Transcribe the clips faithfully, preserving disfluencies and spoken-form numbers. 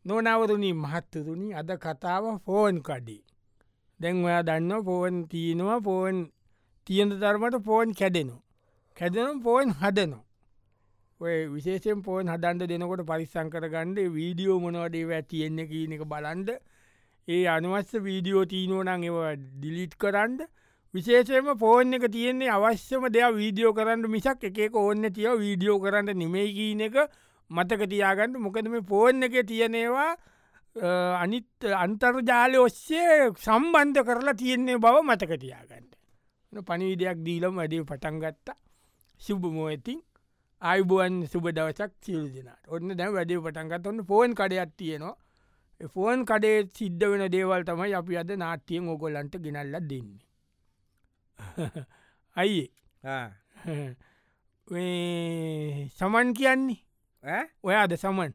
නොනවරුණී මහත්තතුනි අද කතාව ෆෝන් කඩේ. දැන් ඔයා දන්න ෆෝන් තියනවා ෆෝන් තියන ධර්මට ෆෝන් කැඩෙනවා. කැදනම් ෆෝන් හදනවා. ඔය විශේෂෙන් ෆෝන් හදන්ඩ දෙනකොට පරිස්සං කරගන්නඩ වීඩියෝ මොනවඩේ තියෙන්නේ කියන එක බලන්ඩ ඒ අනුවස්ස වීඩියෝ තිීනෝනං ඒව ඩිලිට් කරන්න විශේෂයම ෆෝන් එක තියෙන්නේ අවශ්‍යම දෙයක් වීඩියෝ කරන්න මිසක් එක ඕන්න තිය වීඩියෝ කරන්න නෙමෙයි කියන එක මතක තියාගන්න මොකද මේ ෆෝන් එක තියනේවා අනිත් අන්තර්ජාලය ඔස්සේ සම්බන්ධ කරලා තියෙන්නේ බව මතක තියාගන්න පනිවිඩයක් දීලම වැඩේ පටන්ගත්තා සුභමෝ ඇතින් අයිබුවන් සුබ දවසක් සිල් දෙනට ඔන්න දැ වැඩේ පටන්ගත් ඔන්න ෆෝන් කඩයක් තියෙනවා ෆෝන් කඩේ සිද්ධ වෙන දේවල් තමයි අපි අද නාට්‍යයෙන් ඔගොල්ලන්ට ගෙනල්ල දෙන්නේ අයියේ සමන් කියන්නේ ඔයාද සමන්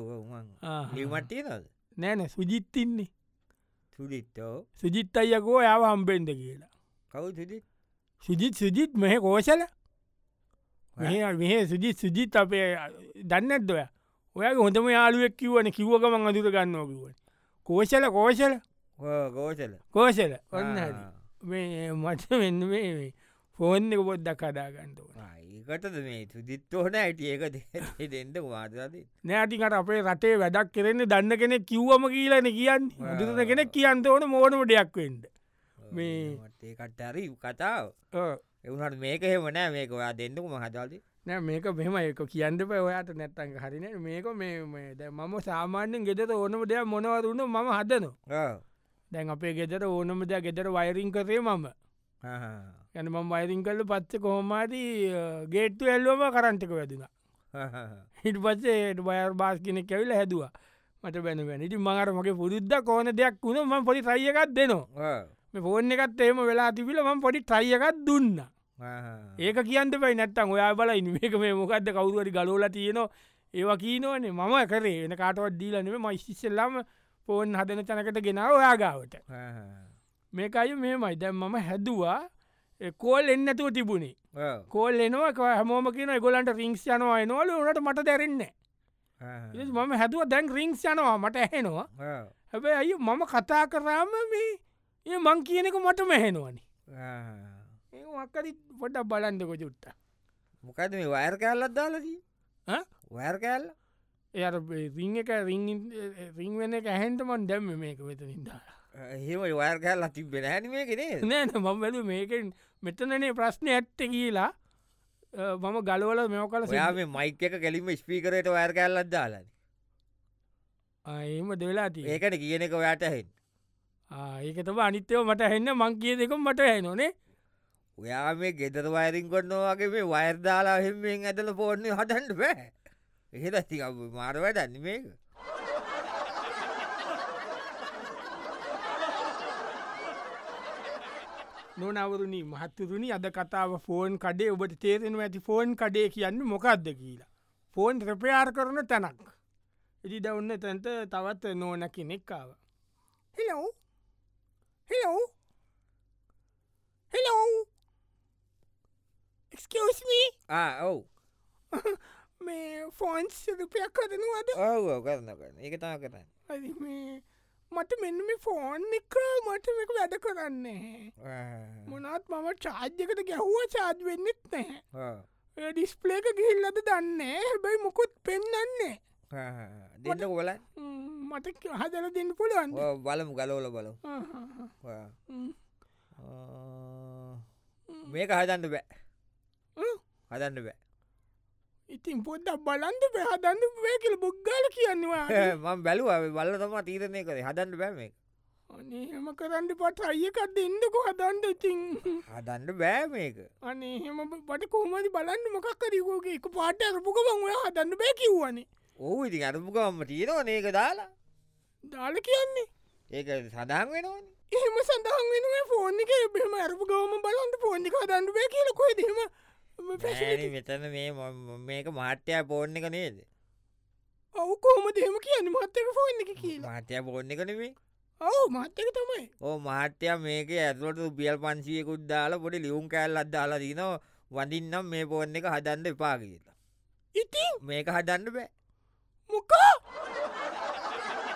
මටනද නෑන සුජිත්තින්නේ සුඩිත්තෝ සුජිත් අයකෝ යාව හම්බෙන්ද කියලා කවු සිදි සුජිත් සුජිත් මෙහ කෝශල මෙහ සුජිත් සුජිත් අපේ දන්නත් ඔය ඔයගේ හොඳම යාලුවෙක් කිවන කිව්වගමන් අදුර ගන්නවා කිවන කෝශල කෝශල ගෝසල කෝශල ඔන්න මේ මට වෙන්න මේ ෆෝන් එක පොද්දක් කදාගන්නව ඒකටද මේ සුදිත්තෝන ඇට ඒක දෙන්න වාදද නෑටිකට අපේ රටේ වැඩක් කරෙන්නේ දන්න කෙනෙක් කිව්වම කියලන කියන්න දුරන කෙනෙක් කියන්න ඕන මෝනම දෙයක් වෙන්ඩ මේ ඒකටරි කතාව එවුණට මේක හෙමනෑ මේක ඔයා දෙන්නකුම හදාද නෑ මේක මෙම එක කියන්න පය ඔයාට නැත්තන් හරින මේක මේ ද මම සාමාන්‍යෙන් ගෙදර ඕනම දෙයක් මොනවරුන්න මම හදනවා දැන් අපේ ගෙදර ඕනම දෙයක් ගෙදර වයිරින් කරේ මම යන මම වයිරින් කල්ල පත්ස කොහොමාදී ගේට්තු ඇල්ලුවම කරන්ටක වැදින හිට පස්සේට බයර් බාස් කෙනෙක් ඇවිල හැදවා මට බැනවැන ඉති මඟර මගේ පුරුද්ධ කෝන දෙයක් වුණ ම පොඩි ත්‍රයකත් දෙනවා මේ ෆෝන් එකත් ඒම වෙලා තිබිල ම පොඩි ත්‍රයකත් දුන්න ඒක කියන්න පයි නැත්තන් ඔයා බලයි මේක මේ මොකක්ද කවුරුවරි ගලෝල තියෙනවා ඒවා කීනවනේ මම කරේ වෙන කාටවත් දීලනෙම මයිස්සිස්සෙල්ලාම ෆෝන් හදන තැනකට ගෙනාව ඔයාගාවට මේක අය මේමයි දැම් මම හැදවා කෝල් එන්නතුව තිබුණේ කෝල් එනවා හමෝම කියන ගොලන්ට රිංක්ස් යනවා නොල නට මට දැරෙන්නේ මම හැදුව දැන් රිංක්ස් යනවා මට ඇහෙනවා හැබැ අය මම කතා කරාම මේ ඒ මං කියනෙක මට මැහෙනවනි ඒ මක්කරි පොඩක් බලන්දකො චුට්ට මොකද මේ වයර් කෑල්ලත් දාලදී වයර් කෑල්ල එයට රිං එක රිං වෙන එක ඇහෙන්ටමන් දැම්ම මේක වෙතනින්දා එහෙම වයර් කෑල්ල තිබෙන හැන මේකනේ නෑ මම බැලු මේකෙන් මෙතනනේ ප්‍රශ්නය ඇත්ත කියලා මම ගලවල මෙෝ කල යා මේ මයික එක කැලිම ස්පීකරයට වයර් කෑල්ලත් දාලන ඒම දෙවෙලාති ඒකට කියන එක ඔයාට හෙන් ඒකතම අනිත්‍යව මට හෙන්න මං කිය දෙකම් මට හැනොනේ ඔයා මේ ගෙදර වයරින් කොන්නවාගේ මේ වයර්දාලා හෙමෙන් ඇතල පෝර්ණය හදන්ට බෑ එහෙ ති මාර වැඩන්න මේක නොනවරුණී මහත්තතුනි අද කතාව ෆෝන් කඩේ ඔබට තේරෙන ඇති ෆෝන් කඩේ කියන්න මොකක්ද කියලා ෆෝන් ්‍රපයාර් කරන තැනක් ඉදි දවන්න තැන්ට තවත් නෝන කෙනෙක්කාව හෙලෝ හෙලෝ හෙලෝ එක්ස්කස්මී ඔව් මේ ෆෝන්ස් රුපයක් කරනවාද ඔව කරන්න කරන ඒක තා කරන්න මේ මට මෙන්න මේ ෆෝන් එක මට මේක වැඩ කරන්නේ මොනත් මම චාජ්‍යකට ගැහ්වා චාජ් වෙන්නෙත් නැහැ ඩිස්පලේක ගිහිල්ලද දන්නේ හැබැයි මොකුත් පෙන්න්නන්නේ දෙන්න කොල මට හදල දෙන්න පුළුවන් බලමු ගලෝල බලු මේක හදන්න බෑ හදන්න බෑ ඉතින් පොඩ්ඩක් බලන්ද හදන්න වේ කියල බොග්ගල කියන්නවා මම බැලුව බල්ල තම තීරණය කර හදන්න බෑ මේ අනේ හෙම කරන්න පට අයකත් දෙන්නකො හදන්ඩ ඉතින් හදන්න බෑ මේක අනේ හෙම පට කොහමති බලන්න මොකක්කරකෝගේ එක පාට අරපුකමං ඔය හදන්න බෑ කිව්වනේ ඕ ඉතින් අරපුකවම්ම තියෙනවා ඒක දාලා දාල කියන්නේ ඒක සඳහන් වෙනවන එහෙම සඳහන් වෙන ෆෝන් එක බෙම අරපු ගවම බලන්ට ෆෝන්ි හදන්න බෑ කියලකොයි දෙම මෙතන මේ මේක මාට්‍යය පෝර්ණ එක නේද ඔවු කොහම දෙම කියන්න මත්තක ෆෝන් එක කියලා මාට්‍යය පෝර්ණ එක නෙවේ ඔවු මත්තක තමයි ඕ මාට්‍යය මේක ඇතුලට බියල් පන්සියකුත් දාලා පොඩි ලියුම් කෑල් අදදාලා දින වඳින්නම් මේ පෝර්ණ එක හදන්ඩ එපා කියලා ඉතින් මේක හදන්න බෑ මොකා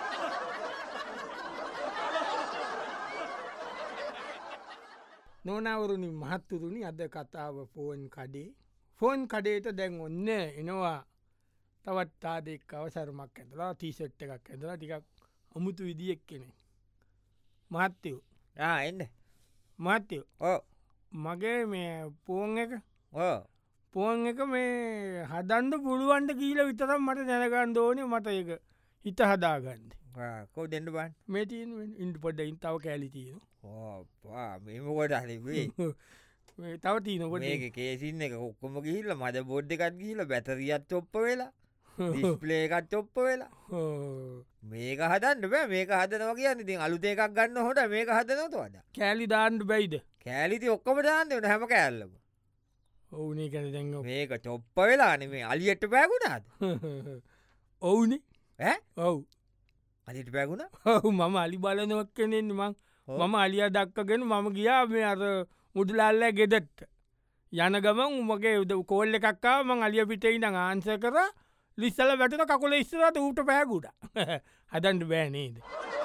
නොනවරුණි මහත්තුරුණි අද කතාව ෆෝන් කඩේ ෆෝන් කඩේට දැන් ඔන්න එනවා තවත් තාදෙක් අවසරමක් ඇතලා තීසට් එකක් ඇදලා ටිකක් අමුතු විදිියෙක් කෙනෙ මහත්තයෝ එන්න මහත්තයෝ ඕ මගේ මේ පෝන් එක ඕ පෝන් එක මේ හදන්ඩ පුළුවන්ට කීල විතරම් මට දැනගන්න ඕනය මට එක හිත හදාගන්න කෝ දෙන්න බන් මේ තිය ඉන්ට පොඩ ඉන්තාව කෑලිතියෙන මෙමකොට හරිවේ තව තියනකොට ඒක කේසින්න එක ඔක්කොම ගිහිල්ල මද බොඩ් එකත් ගිහිල බැතරියත් ඔප්ප වෙලා ඩිස්පලේකත් ඔප්ප වෙලා මේක හදන්න බෑ මේක හදනව කියන්න ඉතින් අලුත එකක් ගන්න හොට මේක හදනතු වඩ කෑලි දාන්ඩ බයිද කෑලිති ඔක්කොම දාන්න වන හැම කෑල්ලම ඔවුනේ කැන දැන් මේක චොප්ප වෙලාන මේ අලියට පෑගුණාද ඔවුනේ ඈ ඔව් අලිට පැගුණ ඔහු මම අලි බලනවක් කෙනෙන් මං මම අලිය දක්කගෙන මම ගියා මේ අර මුදලාල්ල ගෙදෙත්ත යන ගමන් උමගේ උද කෝල්ල එකක්කා මං අලිය පිටෙයි න ආන්ස කර ලිස්සල වැටන කකුල ඉස්සරට ඌට පෑකුඩ හදන්ට බෑනේද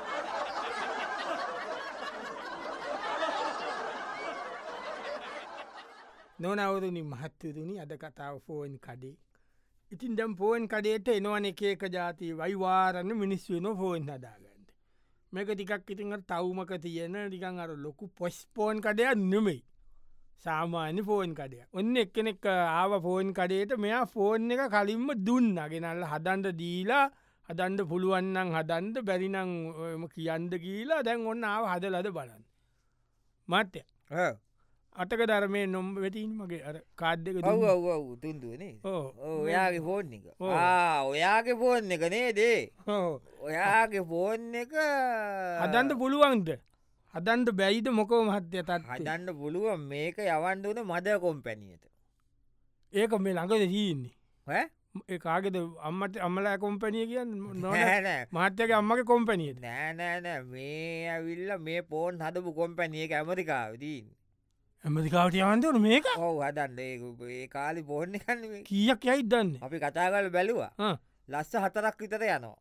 නොනවරුණි මහත්තතුනි අද කතාව ෆෝන් කඩේ ඉතින් දැම් ෆෝන් කඩේට එනවන එකක ජාතිය වයිවාරන්න මිනිස් වෙන ෆෝන් හදාගන්න මේක ටිකක් ඉතින් තවමක තියෙන ටිකන් අර ලොකු පොස්්පෝන් කඩයක් නෙමෙයි සාමාන්‍ය ෆෝන් කඩය ඔන්න එක්කෙනෙක් ආව ෆෝන් කඩේට මෙයා ෆෝන් එක කලින්ම දුන්න ගෙනල්ල හදන්ඩ දීලා හදන්ඩ පුළුවන්නන් හදන්ඩ බැරිනං කියන්ද කියලා දැන් ඔන්න ආව හදලද බලන්න මත්‍ය අටක ධර්මය නොම් වෙතින් මගේ අර කාඩ්‍යක තුන්දුවනේ ඔයාගේ ෆෝන් එක ඔයාගේ ෆෝන් එක නේදේ ඔයාගේ ෆෝන් එක හදන්ට පුළුවන්ද හදන්ට බැයිද මොකෝ මහත්්‍යය තත් හදන්න පුළුවන් මේක යවන්ඩුන මද කොම්පැනියට ඒක මේ ළඟද ජීන්නේ ඒ කාගෙද අම්මට අම්මලා කොම්පැනිය කියන්න නොනෑ මහත්‍යක අම්මගේ කොම්පැනිය නෑනෑනෑ මේ ඇවිල්ල මේ පෝන් හදපු කොම්පැනියක ඇමරිකාවදීන් ඇමරිකාවට යවන්දන මේක ඔව හදන්න ඒ කාලි පෝර්ණ කන්න කියක් යයි දන්න අපි කතාගල බැලවා ලස්ස හතරක් විතර යනවා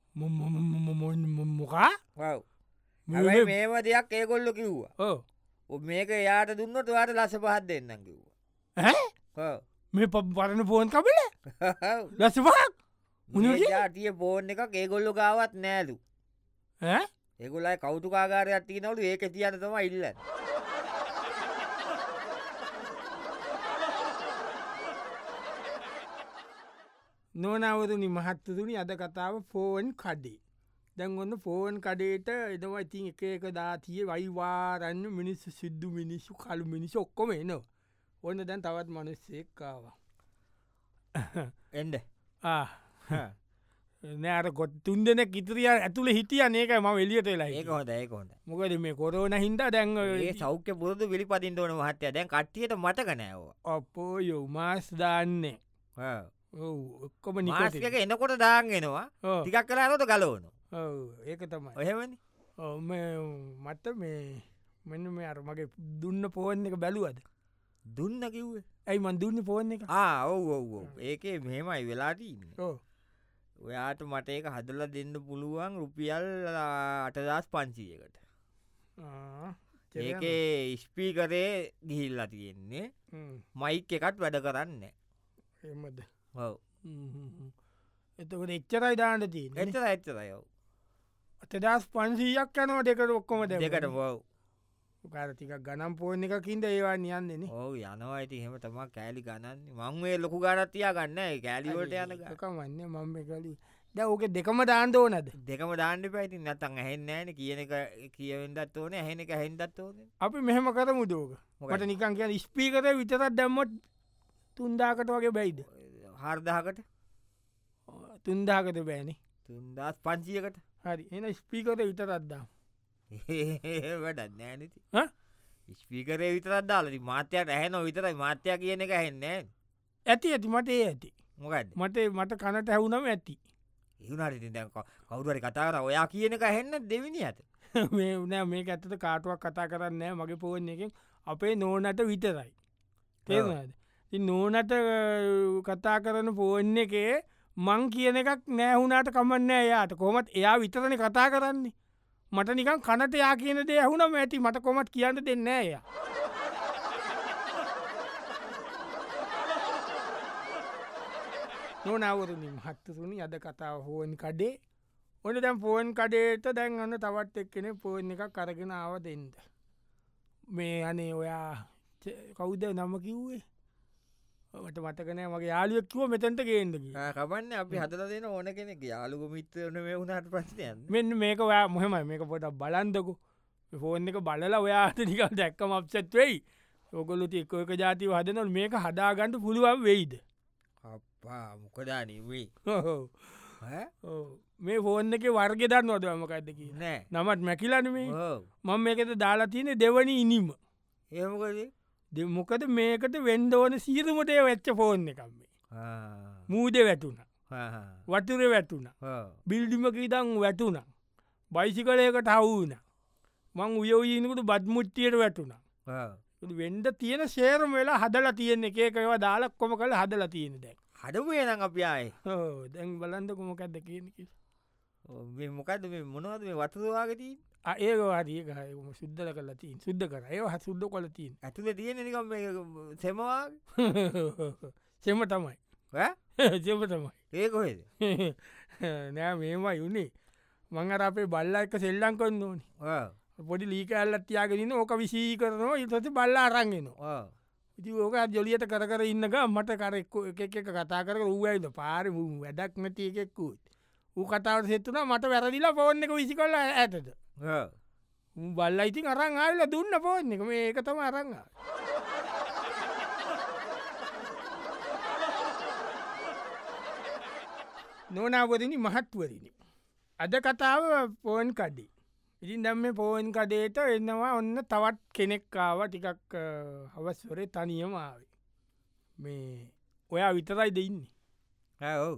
මොකා මේම දෙයක් ඒගොල්ලො කිව්වා ඔ මේක යාට දුන්නට වාට ලස පහත් දෙන්නම් කිව්වා මේ ප පරණ පෝන් කබල ලසපහක් ජාතිය පෝර්ණ එකක් ඒගොල්ලො ගාවත් නෑලු ඒගොල්ලයි කෞතුකාගාරයක් තියනවලු ඒක තියන තම ඉල්ලන්න නොනවරුණි මහත්තතුනි අද කතාව ෆෝන් කඩේ දැන් ඔන්න ෆෝන් කඩේට එදවා ඉතින් එක එක දාතිය වයිවාරන්න මිනිස්සු සිද්ධු මිනිස්සු කලු මිනිස ඔක්කොම එනවා ඔන්න දැන් තවත් මනුස්සෙක්කාවා එන්ඩ නෑර ගොත් තුන් දෙන කිතරිය ඇතුළ හිටිය නේක ම එලියට වෙලා ඒක හොඳ ඒක හොඳ මොකද මේ කොරෝන හින්ද දැන් සෞඛ්‍ය පුරදු පිළිපතින්ට ඕන මහත්තය දැන් කට්ටියට මටකනෑව අපෝ යෝ මාස් දාන්නේ ඔක්කොම නිකාසක එනකොට දාන්ගෙනවා ටිකක් කලානොට ගලවනු ඒක තමයි ඔහෙවනි මත්ත මේ මෙන්න මේ අර මගේ දුන්න පෝන් එක බැලුවද දුන්න කිව්වේ ඇයි මන් දුන්න පෝන් එක ඔව් ඔව් ඒකේ මෙහෙමයි වෙලාටීන්න ඔයාට මට ඒක හදල දෙන්න පුළුවන් රුපියල් අටදස් පංචියකට ඒකේ ස්පීකරේ ගිහිල්ලා තියෙන්නේ මයික් එකත් වැඩ කරන්න එමද ඔව එතකට එච්චරයි දාන්න දී එච්චර එච්චරයව අතදස් පන්සීයක් යනවා දෙකට ඔක්කොම දෙකට බව කාරතික ගනම් පෝර්ණ එකකින්ද ඒවා නියන්නෙන ඕ යනවා ඇති හෙම තමා කෑලි ගණන්න මංවේ ලොකු ගනත්තියා ගන්න කෑලිවට යනක මන්න මම කලි ද ඕක දෙකම දාන්ද ඕනද දෙකම දාන්න පැති නතන් ඇහෙන්නෑන කියන එක කියවෙන්දත් ඕන ඇහෙන එක හැන්දත් ඕන අපි මෙහෙම කරමු දෝක මට නිකන් කිය ස්පීකර විතරත් දැම්මොත් තුන්දාකට වගේ බැයිද හර්දාකට තුන්දාකට බෑනේ තුන්දස් පංචියකට හරි එන ස්පීකර විතරත්දා වැඩ නෑනති ස්පීකරේ විතරත් දාලති මාත්‍යයට ඇහැන විතරයි මාත්‍යයා කියන එක හැන්නෑ ඇති ඇති මට ඒ ඇති මොකද මට මට කනට ඇහුනම ඇති ඒුණට දැ කවුරරි කතාර ඔයා කියන එක හැන්න දෙවිනි ඇත මේ නෑ මේ ඇත්තට කාටුවක් කතා කරන්න මගේ පෝර්ණ එකෙන් අපේ නෝනට විතරයි තේරද නෝනට කතා කරන පෝර්ණ එකේ මං කියන එකක් නෑහුණට කමන්නෑ යාට කොමත් එයා විතරණ කතා කරන්නේ මට නිකන් කනට යා කියන දේ ඇහුනම ඇති මට කොමත් කියන්න දෙන්නෑ ය නොනවරනි මහත්තතුනි අද කතාව හෝන් කඩේ ඔන්න දැම් පෝන් කඩේට දැන් ඔන්න තවත් එක්කෙන පෝන් එක කරගෙන ආව දෙන්ද. මේ අනේ ඔයා කවුද නම කිව්වේ ට මතකනෑ මගේ යාලුවක්කිව මෙතැන්ට ගේන්දකි කබන්න අපි හදල දෙන ඕන කෙනෙක් යාලුක මිත්‍රන මේ වුණට ප්‍රශ්නයන් මෙන්න මේක ඔයා මොහෙමයි මේක පොට බලන්දකු ෆෝන් එක බලලා ඔයාට නික දැක්කම අප්සැත් වෙයි ඔකොලුති එක්ක එක ජාතිව හදනල් මේක හදාගන්නට පුළුවන් වෙයිද අපා මොකදානීවේ මේ ෆෝන් එක වර්ග දන්න නොද මකක්දකි නෑ නමත් මැකිලන මේ මං මේකත දාලා තියෙන දෙවනි ඉනිම ඒමකද මොකද මේකට වෙන්ඩෝන සීරමටය වෙච්ච ෆෝන් එකම් මේ මූද වැටුණ වතුර වැටුණ බිල්ඩිමක ඉදං වැටුණ බයිසිකලයකට හවුන මං උයෝජීනකට බද්මුට්ටියට වැටුණ වෙන්ඩ තියෙන සේරම වෙලා හදලා තියෙන එකකව දාලක් කොම කළ හදලා තියෙන දැක් හඩපුේ නම් අපි ආය දැන් බලන්ද කොමකක්ද කියනකි මොකද මේ මොනවද මේ වතුරවාගතිී ඒවාරියක සුද්දල කල තින් සුද්ද කර ඒ හ සුද්ද කොල තින් ඇතුල තියෙන නිකම් සෙමවා සෙම තමයි සෙම තමයි ඒකොහෙද නෑ මේවා යුනේ මංගර අපේ බල්ල එක සෙල්ලං කොන්න ඕනි පොඩි ලීක ඇල්ලත්තියාගෙන ඕක විසී කරනවා ඉතති බල්ල අරන්ගෙනවා ඉති ඕක ජොලියට කර කර ඉන්නක මට කරෙක්ක එක එක කතා කර වූයිද පාර වැඩක් නැති එකෙක්කුත් ඌ කතාවට සෙත්තුනා මට වැරදිලා පෝර්න එක විසි කොල්ල ඇතද බල්ල ඉතින් අරං ආල්ල දුන්න පෝර්න එක මේ ඒක තම අරං නොනාවරනි මහත්වරනි අද කතාව පෝන් කඩේ ඉතින් දැම් මේ පෝන් කඩේට එන්නවා ඔන්න තවත් කෙනෙක්කාව ටිකක් හවස්වරේ තනියම ආවේ මේ ඔයා විතරයි දෙන්නේ ඔව්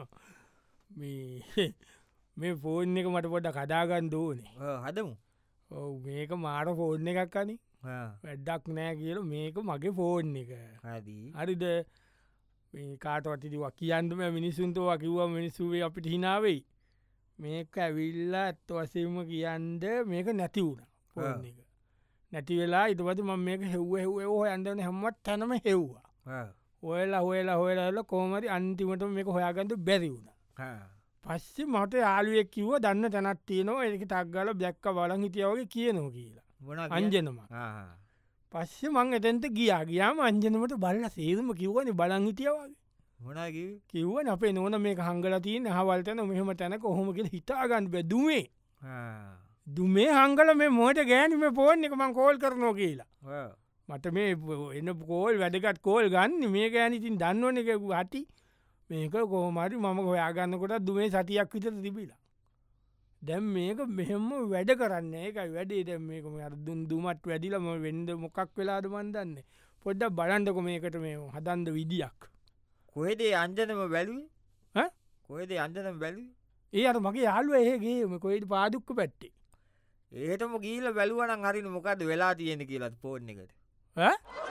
මේ මේ ෆෝන් එක මට පොඩ කදාගන්න දෝනේ හදමු ඔව මේක මාර ෆෝන් එකක් කනි වැඩ්ඩක් නෑ කියල මේක මගේ ෆෝන් එක හරිද මේ කාටවටිවා කියන්නම මිනිසුන්තුව කිව්ව මිනිස්සුවේ අපිට හිනාවෙයි මේක ඇවිල්ල ඇත්ත වසේම කියන්ද මේක නැති වුණ ෆෝන් එක නැති වෙලා ඉතපති ම මේක හෙව්ව හෙව් හෝ අන්දන හැමත් තැනම හෙව්වා ඔයලා හොයලා හොයලාල කෝමරි අන්තිමට මේක හොයාගන්නතු බැරි වුණ පස්සේ මට යාලුවෙක් කිව්ව දන්න තැනත් තියනවා ඒක තක්ගල බ්ලැක්ක බලන් හිටියවගේ කියනවා කියලා අංජනම පස්සේ මං එතැන්ට ගියා ගියාම අංජනමට බල්ල සේදම කිව්වනි බලන් හිටියවගේ කිව්ව අපේ නොන මේ හංගල තියන හවල්තන මෙහම තැනක ඔහොමකිල හිතාගන්න බැදුවේ දුමේ හංගල මේ මෝට ගෑනීම පෝර්න එක මං කෝල් කරනෝ කියලා මට මේ එන්න කෝල් වැඩකත් කෝල් ගන්න මේ ගෑනිතින් දන්නවන එකකු හටි මේක කෝමරි මම හොයාගන්නකොට දුමේ සතියක් විතර තිබිලා දැම් මේක මෙහෙම වැඩ කරන්න ඒකයි වැඩේ දැම් මේක දුන් දුමත් වැඩිලම වෙන්ඩ මොකක් වෙලාද මන්දන්න පොඩ්ඩක් බලන්ඩක මේකට මේ හදන්ද විදියක් කොහෙදේ අන්ජනම බැලුවේ කොහෙද අන්ජනම් බැලි ඒ අර මගේ යාලුව ඒගේම කොයිට පාදුක්ක පැත්තේ ඒටම ගීල බැලුවන හරින මොකද වෙලා තියෙන කියලත් පෝර්ණ එකට